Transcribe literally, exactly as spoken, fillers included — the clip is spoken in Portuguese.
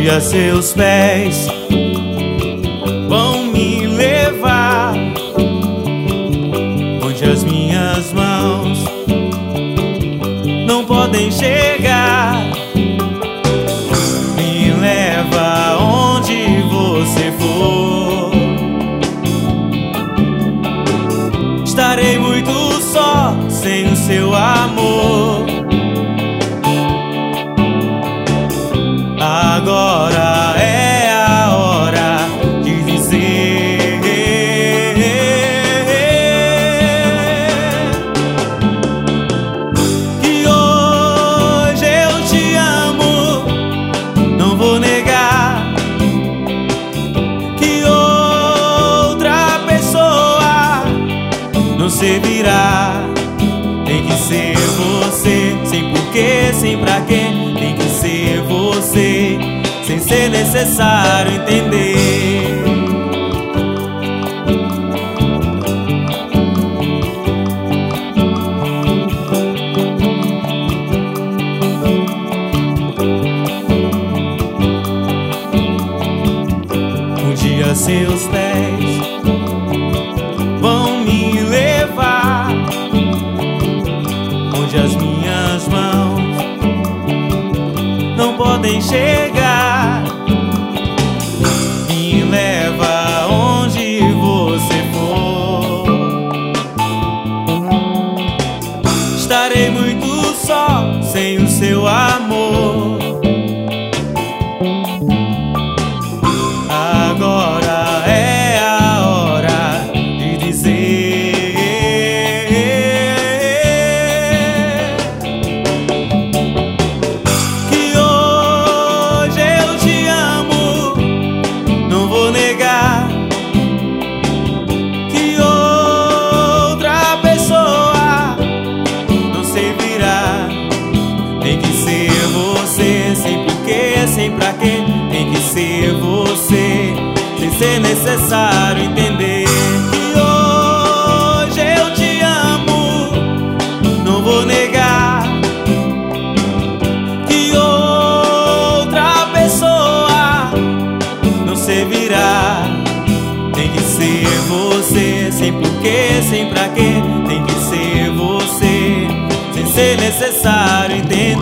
dia seus pés vão me levar onde as minhas mãos não podem chegar. Me leva onde você for. Estarei muito só sem o seu amor. Agora é a hora de dizer que hoje eu te amo. Não vou negar que outra pessoa não servirá. Tem que ser você, sem porquê, sem pra quê. Tem que ser você, sem ser necessário entender. Um dia seus pés vão me levar onde as minhas mãos não podem chegar. Me leva onde você for. Estarei muito só sem o seu amor. Agora é a hora de dizer que hoje eu te amo. Não vou negar que outra pessoa não servirá. Tem que ser você, sem porquê, sem pra quê. Tem que ser você, sem ser necessário entender que hoje eu te amo. Não vou negar que outra pessoa não servirá. Tem que ser você, sem porquê, sem pra quê. Tem que ser você, sem ser necessário entender.